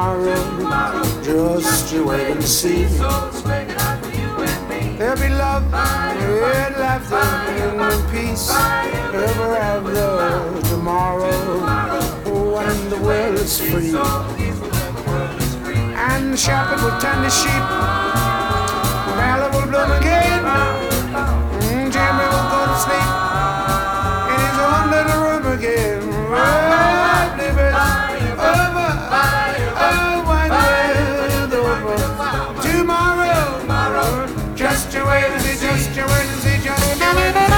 tomorrow, just you wait and see. There'll be love and laughter and peace ever after tomorrow, when the world is free. And the shepherd will tend the sheep, Valley will bloom again, Jimmy will go to sleep in his own little room again. I've lived over, wide world over. Tomorrow, just you wait and see, just you wait and see, just you wait and see.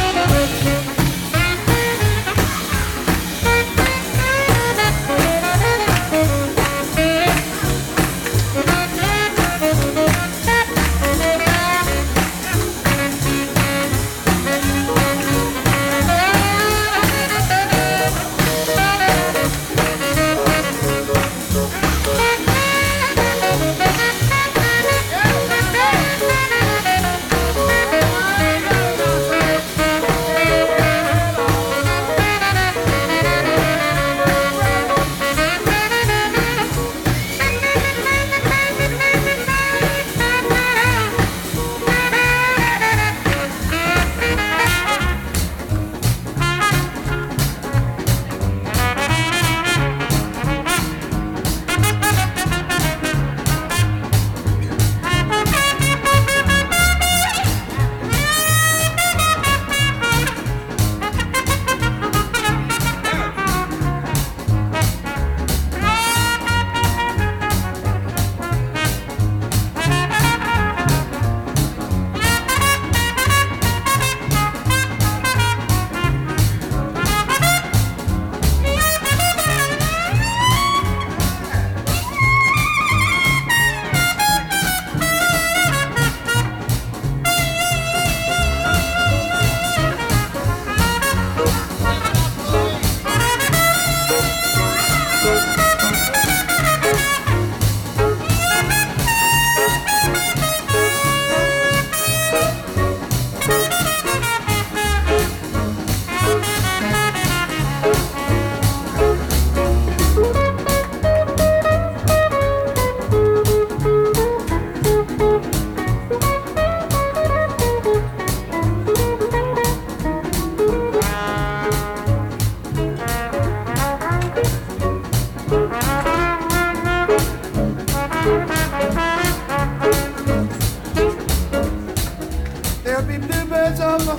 There'll be bluebirds over,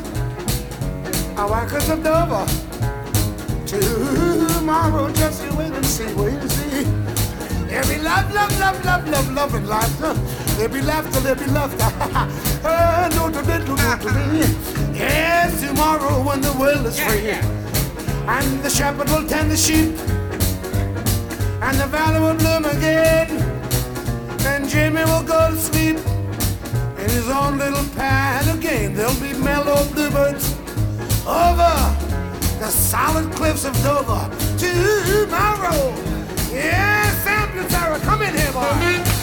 Awakas of Dover. Tomorrow, just you wait and see, wait and see. There'll be love, love, love, love, love, love and laughter. There'll be laughter, there'll be laughter. No, yes, tomorrow when the world is free, and the shepherd will tend the sheep, and the valley will bloom again, and Jimmy will go to sleep in his own little pad again. There'll be mellow bluebirds over the solid cliffs of Dover tomorrow. Yes, Sam Sarah, come in here, boy.